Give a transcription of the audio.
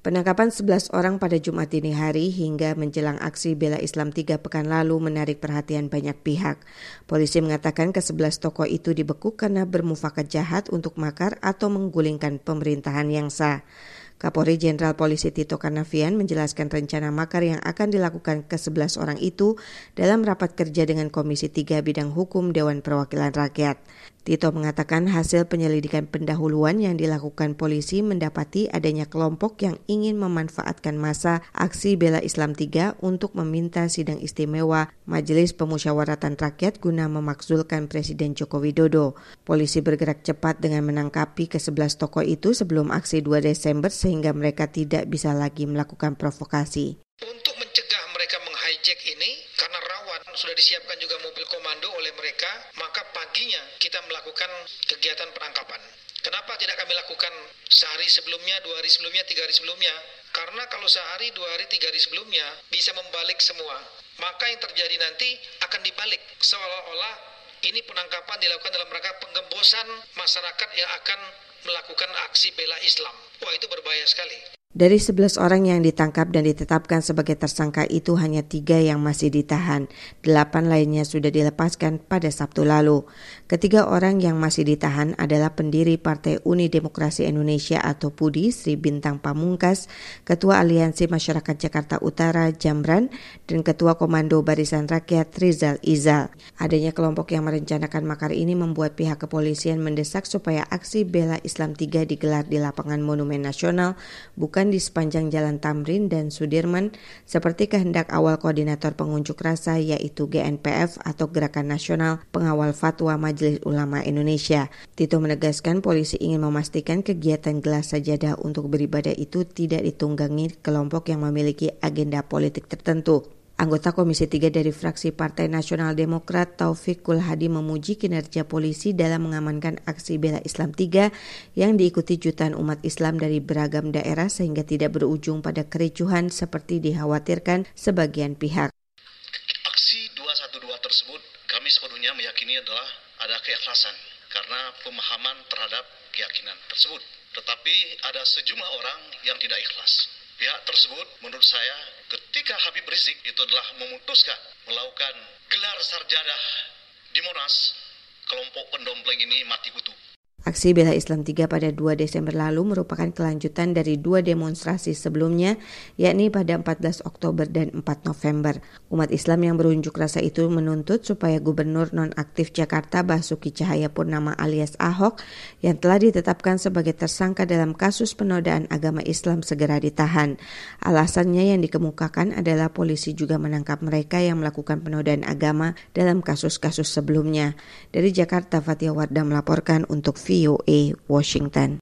Penangkapan 11 orang pada Jumat dini hari hingga menjelang aksi bela Islam 3 pekan lalu menarik perhatian banyak pihak. Polisi mengatakan ke-11 tokoh itu dibekuk karena bermufakat jahat untuk makar atau menggulingkan pemerintahan yang sah. Kapolri Jenderal Polisi Tito Karnavian menjelaskan rencana makar yang akan dilakukan ke-11 orang itu dalam rapat kerja dengan Komisi 3 Bidang Hukum Dewan Perwakilan Rakyat. Tito mengatakan hasil penyelidikan pendahuluan yang dilakukan polisi mendapati adanya kelompok yang ingin memanfaatkan masa aksi bela Islam 3 untuk meminta sidang istimewa Majelis Pemusyawaratan Rakyat guna memakzulkan Presiden Joko Widodo. Polisi bergerak cepat dengan menangkapi ke-11 tokoh itu sebelum aksi 2 Desember sehingga mereka tidak bisa lagi melakukan provokasi. Untuk mencegah mereka menghijack ini, karena rawan sudah disiapkan juga mobil komando oleh mereka, maka paginya kita melakukan kegiatan penangkapan. Kenapa tidak kami lakukan sehari sebelumnya, 2 hari sebelumnya, 3 hari sebelumnya? Karena kalau sehari, 2 hari, 3 hari sebelumnya bisa membalik semua. Maka yang terjadi nanti akan dibalik, seolah-olah ini penangkapan dilakukan dalam rangka penggembosan masyarakat yang akan melakukan aksi bela Islam. Wah, itu berbahaya sekali. Dari 11 orang yang ditangkap dan ditetapkan sebagai tersangka itu hanya 3 yang masih ditahan. 8 lainnya sudah dilepaskan pada Sabtu lalu. Ketiga orang yang masih ditahan adalah pendiri Partai Uni Demokrasi Indonesia atau PUDI Sri Bintang Pamungkas, Ketua Aliansi Masyarakat Jakarta Utara Jamran, dan Ketua Komando Barisan Rakyat Rizal Izal. Adanya kelompok yang merencanakan makar ini membuat pihak kepolisian mendesak supaya aksi bela Islam 3 digelar di lapangan Monumen Nasional, bukan di sepanjang Jalan Tamrin dan Sudirman seperti kehendak awal koordinator pengunjuk rasa yaitu GNPF atau Gerakan Nasional Pengawal Fatwa Majelis Ulama Indonesia. Tito menegaskan polisi ingin memastikan kegiatan gelar sajadah untuk beribadah itu tidak ditunggangi kelompok yang memiliki agenda politik tertentu. Anggota Komisi 3 dari fraksi Partai Nasional Demokrat Taufik Kulhadi memuji kinerja polisi dalam mengamankan aksi bela Islam 3 yang diikuti jutaan umat Islam dari beragam daerah sehingga tidak berujung pada kericuhan seperti dikhawatirkan sebagian pihak. Aksi 212 tersebut kami sepenuhnya meyakini adalah ada keikhlasan karena pemahaman terhadap keyakinan tersebut. Tetapi ada sejumlah orang yang tidak ikhlas. Pihak tersebut menurut saya ketika Habib Rizik itu adalah memutuskan melakukan gelar sarjadah di Monas, kelompok pendompleng ini mati kutu. Aksi bela Islam 3 pada 2 Desember lalu merupakan kelanjutan dari 2 demonstrasi sebelumnya, yakni pada 14 Oktober dan 4 November. Umat Islam yang berunjuk rasa itu menuntut supaya Gubernur nonaktif Jakarta Basuki Cahayapurnama alias Ahok yang telah ditetapkan sebagai tersangka dalam kasus penodaan agama Islam segera ditahan. Alasannya yang dikemukakan adalah polisi juga menangkap mereka yang melakukan penodaan agama dalam kasus-kasus sebelumnya. Dari Jakarta, Fatia Wardah melaporkan untuk VOA Washington.